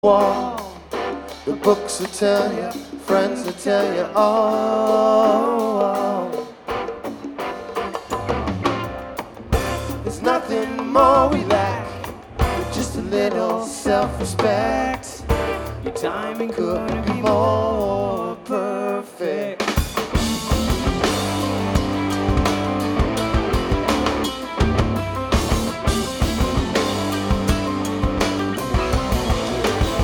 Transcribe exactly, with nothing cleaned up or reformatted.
wall. The books will tell you, friends will tell you all. There's nothing more we lack, just a little self-respect. Your timing couldn't be more